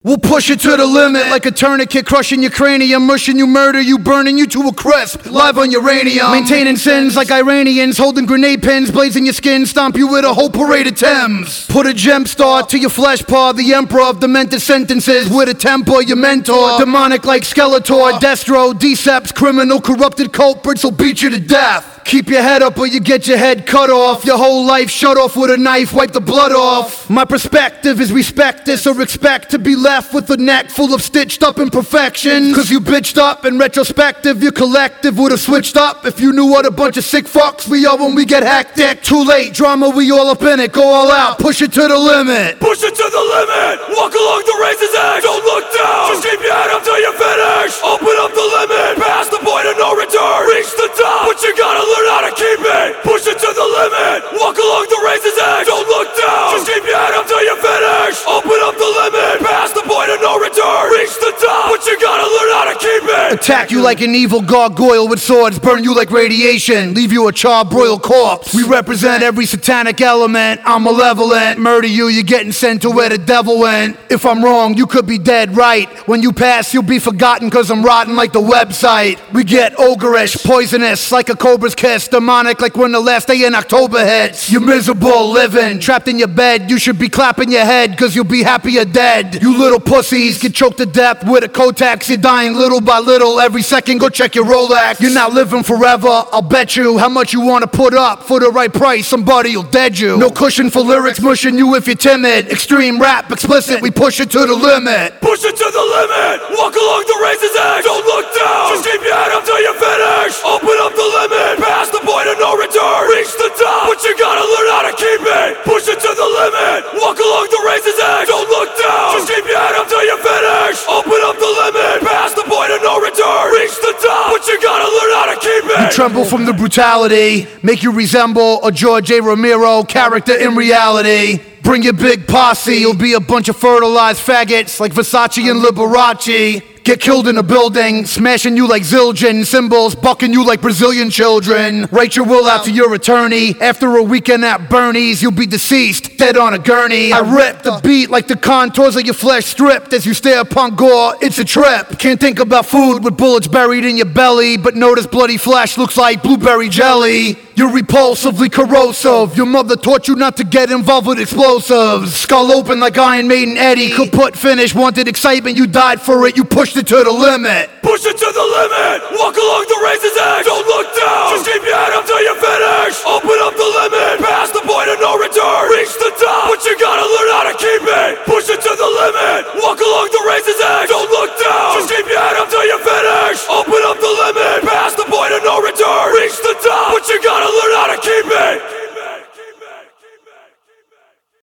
We'll push it to the limit like a tourniquet, crushing your cranium, mushing you, murder you, burning you to a crisp, live on uranium. Maintaining sins like Iranians, holding grenade pins, blazing your skin, stomp you with a whole parade of Thames. Put a gem star to your flesh paw, the emperor of demented sentences, with a temper, your mentor. Demonic like Skeletor, Destro, Deceps, criminal, corrupted culprits will beat you to death. Keep your head up or you get your head cut off. Your whole life shut off with a knife, wipe the blood off. My perspective is respect this or expect to be left with a neck full of stitched up imperfections. Cause you bitched up in retrospective, your collective would've switched up if you knew what a bunch of sick fucks we are when we get hectic. Too late, drama, we all up in it, go all out, push it to the limit. Push it to the limit, walk along the razor's edge, don't look down, just keep your head up till you finish. Open up the limit, past the point of no return, reach the top, but you gotta learn how to keep it. Push it to the limit, walk along the razor's edge, don't look down, just keep your head up till you finish. Open up the limit, past the point of no return, reach the top, but you gotta learn how to keep it. Attack you like an evil gargoyle with swords, burn you like radiation, leave you a charred broiled corpse. We represent every satanic element, I'm malevolent, murder you, you're getting sent to where the devil went. If I'm wrong, you could be dead right, when you pass you'll be forgotten cause I'm rotten like the website. We get ogreish, poisonous like a cobra's kiss, demonic like when the last day in October hits. You're miserable living, trapped in your bed, you should be clapping your head cause you'll be happy you're dead. You little pussies get choked to death with a Kotex, you're dying little by little, every second go check your Rolex. You're not living forever, I'll bet you how much you wanna put up for the right price, somebody'll dead you. No cushion for lyrics, mushing you if you're timid, extreme rap, explicit, we push it to the limit. Push it to the limit, walk along the razor's edge, don't look down, just keep your head up till you finish. Open up the limit, past the point of no return, reach the top, but you gotta learn how to keep it. Push it to the limit, walk along the razor's edge, don't look down, just keep your head up till you finish. Open up the limit, past the point of no return, reach the top, but you gotta learn how to keep it. You tremble from the brutality, make you resemble a George A. Romero character in reality. Bring your big posse, you'll be a bunch of fertilized faggots like Versace and Liberace. Get killed in a building, smashing you like Zildjian symbols, bucking you like Brazilian children. Write your will out to your attorney. After a weekend at Bernie's, you'll be deceased, dead on a gurney. I rip the beat like the contours of your flesh stripped as you stare upon gore, it's a trip. Can't think about food with bullets buried in your belly, but notice bloody flesh looks like blueberry jelly. You're repulsively corrosive, your mother taught you not to get involved with explosives. Skull open like Iron Maiden Eddie, kaput finish, wanted excitement, you died for it, you pushed it to the limit. Push it to the limit, walk along the razor's edge, don't look down, just keep your head up till you finish. Open up the limit, past the point of no return, reach the top, but you gotta learn how to keep it. Push it to the limit, walk along the